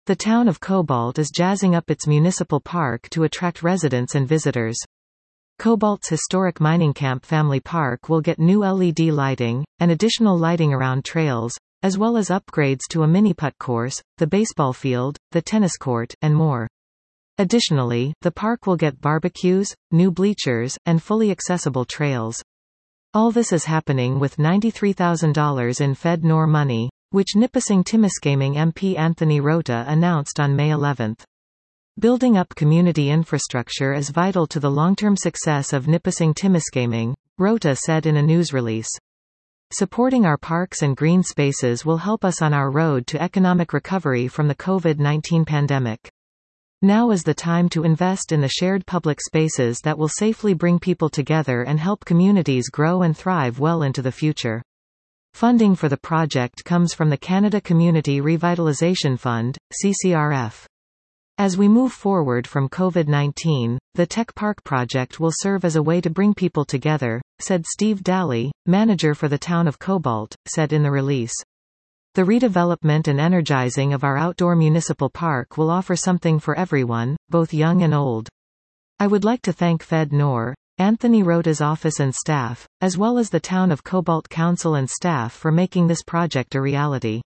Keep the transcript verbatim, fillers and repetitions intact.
The town of Cobalt is jazzing up its municipal park to attract residents and visitors. Cobalt's historic mining camp Family Park will get new L E D lighting, and additional lighting around trails, as well as upgrades to a mini-putt course, the baseball field, the tennis court, and more. Additionally, the park will get barbecues, new bleachers, and fully accessible trails. All this is happening with ninety-three thousand dollars in Fed N O R money, which Nipissing Timiskaming M P Anthony Rota announced on May eleventh. Building up community infrastructure is vital to the long-term success of Nipissing Timiskaming, Rota said in a news release. Supporting our parks and green spaces will help us on our road to economic recovery from the COVID nineteen pandemic. Now is the time to invest in the shared public spaces that will safely bring people together and help communities grow and thrive well into the future. Funding for the project comes from the Canada Community Revitalization Fund, C C R F. As we move forward from COVID nineteen, the Tech Park project will serve as a way to bring people together, said Steve Daly, manager for the town of Cobalt, said in the release. The redevelopment and energizing of our outdoor municipal park will offer something for everyone, both young and old. I would like to thank Fed N O R, Anthony Rota's office and staff, as well as the town of Cobalt Council and staff for making this project a reality.